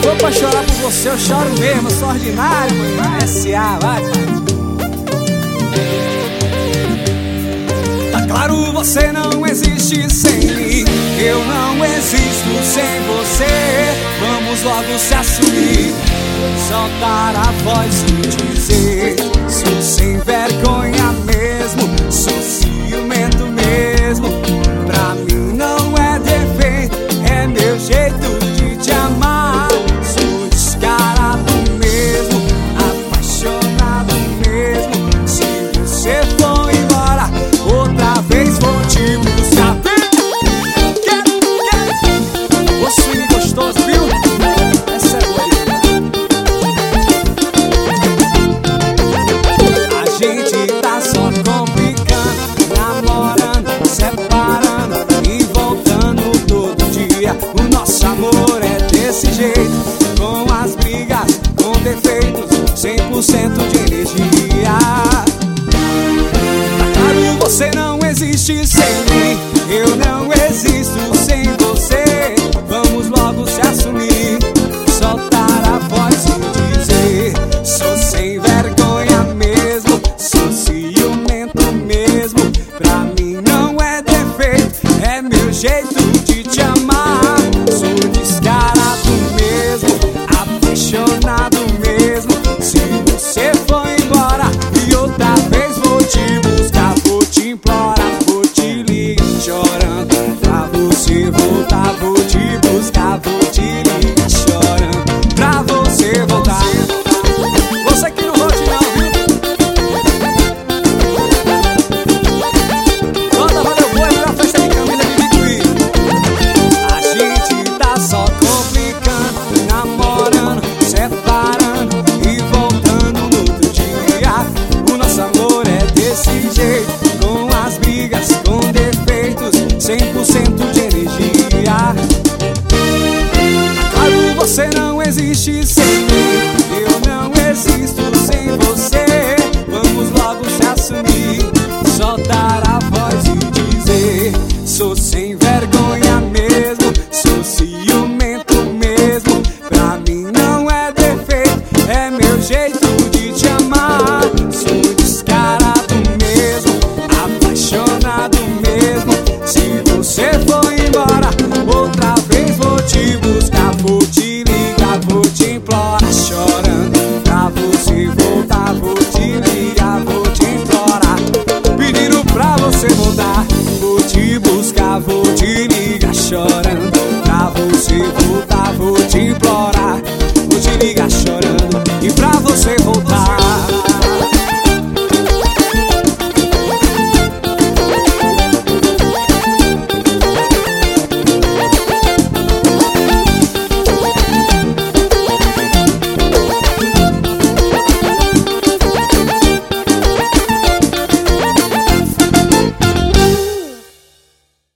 for pra chorar por você, eu choro mesmo, eu sou ordinário, mano. S.A., vai, pai. Tá claro, você não existe sem mim, eu não existo sem você. Vamos logo se assumir, soltar a voz e dizer: sou sem vergonha mesmo, sou ciumento mesmo. Pra mim não é defeito, é meu jeito de te amar. Sou descarado mesmo, apaixonado mesmo. Se você for embora, outra vez vou te buscar. Você gostoso, viu? Essa é boa. A gente tá só complicando, namorando, separando e voltando todo dia. O nosso amor é desse jeito, com as brigas, com defeitos, 100% de energia. Tá claro, você não existe sem mim, eu não existo sem você. Vamos logo se assumir, soltar a voz e dizer: sou sem vergonha mesmo, sou ciumento mesmo. Pra mim não é defeito, é meu jeito de te amar. Sou descarado mesmo, apaixonado mesmo. Se você for embora e outra vez vou te buscar, vou te implorar, vou te ligar chorando. Pra você voltar, vou te buscar, vou te ligar chorando. Pra você voltar. Você que não volte não, viu? Toda valeu boi pra festa de Camila de Bicuí. A gente tá só complicando, namorando, separando e voltando no outro dia. O nosso amor é desse jeito, com as brigas, com defeitos, 100% de energia. Claro, você não existe sem mim, eu não existo sem você. Vamos logo se assumir, soltar a voz e dizer: sou sem vergonha mesmo, sou ciumento mesmo. Pra mim não é defeito, é meu jeito de te amar. Sou descarado mesmo, apaixonado mesmo. Se você for embora, outra vez vou te buscar, vou te ligar, vou te implorar chorando. Pra você voltar, vou te ligar, vou te implorar, pedindo pra você voltar. Vou te buscar, vou te ligar chorando.